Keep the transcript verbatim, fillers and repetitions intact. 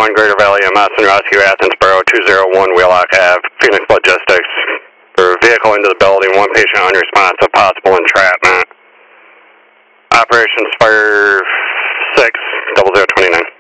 one, Greater Valley M S and Rescue, Athens Borough, two oh one Wheelock Ave, Phoenix Logistics. For vehicle into the building, one patient unresponsive, possible entrapment. Operations Fire six, double zero twenty-nine.